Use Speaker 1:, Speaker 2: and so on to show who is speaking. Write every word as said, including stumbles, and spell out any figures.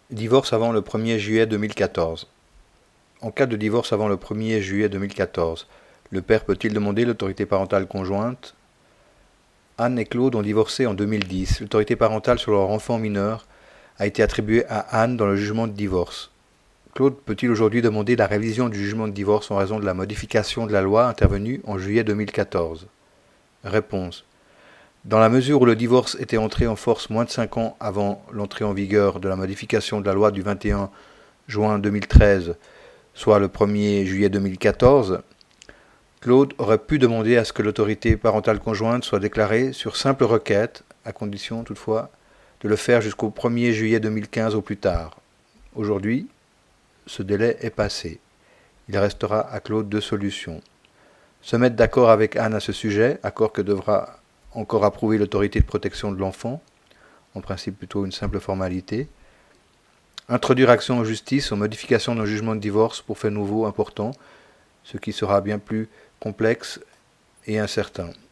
Speaker 1: Divorce avant le premier juillet deux mille quatorze. En cas de divorce avant le premier juillet deux mille quatorze, le père peut-il demander l'autorité parentale conjointe? Anne et Claude ont divorcé en deux mille dix. L'autorité parentale sur leur enfant mineur a été attribuée à Anne dans le jugement de divorce. Claude peut-il aujourd'hui demander la révision du jugement de divorce en raison de la modification de la loi intervenue en juillet deux mille quatorze? Réponse. Dans la mesure où le divorce était entré en force moins de cinq ans avant l'entrée en vigueur de la modification de la loi du vingt et un juin deux mille treize, soit le premier juillet deux mille quatorze, Claude aurait pu demander à ce que l'autorité parentale conjointe soit déclarée sur simple requête, à condition toutefois de le faire jusqu'au premier juillet deux mille quinze au plus tard. Aujourd'hui, ce délai est passé. Il restera à Claude deux solutions. Se mettre d'accord avec Anne à ce sujet, accord que devra encore approuver l'autorité de protection de l'enfant, en principe plutôt une simple formalité. Introduire action en justice aux modifications d'un jugement de divorce pour fait nouveau important, ce qui sera bien plus complexe et incertain.